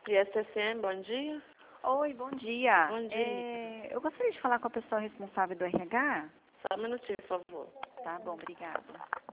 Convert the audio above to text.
ISSM, bom dia. Oi, bom dia. Bom dia. Eu gostaria de falar com a pessoa responsável do RH. Só um minutinho, por favor. Tá bom, obrigada.